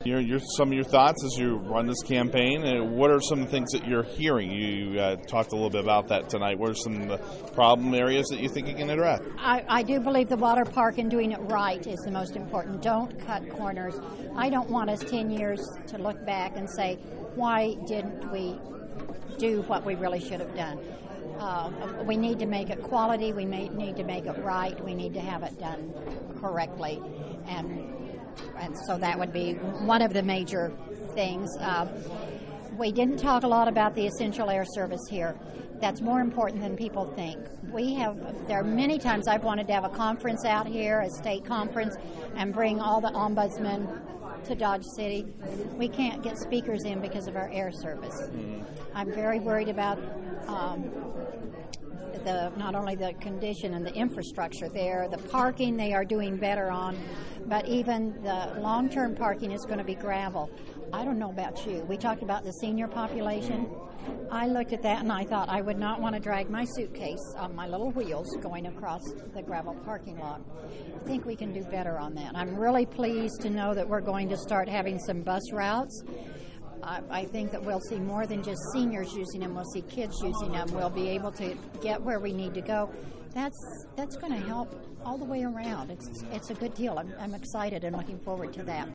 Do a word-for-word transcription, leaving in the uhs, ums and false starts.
your, your some of your thoughts as you run this campaign, and what are some things that you're hearing? You uh, talked a little bit about that tonight. What are some of the problem areas that you think you can address? I, I do believe the water park and doing it right is the most important. Don't cut corners. I don't want us ten years to look back and say, why didn't we do what we really should have done? Uh, we need to make it quality. We may need to make it right. We need to have it done correctly. And and so that would be one of the major things. Uh, we didn't talk a lot about the essential air service here. That's more important than people think. We have, there are many times I've wanted to have a conference out here, a state conference, and bring all the ombudsmen to Dodge City. We can't get speakers in because of our air service. Mm. I'm very worried about um, the not only the condition and the infrastructure there, the parking they are doing better on, but even the long-term parking is going to be gravel. I don't know about you. We talked about the senior population. I looked at that and I thought I would not want to drag my suitcase on my little wheels going across the gravel parking lot. I think we can do better on that. I'm really pleased to know that we're going to start having some bus routes. I, I think that we'll see more than just seniors using them. We'll see kids using them. We'll be able to get where we need to go. That's that's going to help all the way around. It's it's a good deal. I'm, I'm excited and looking forward to that.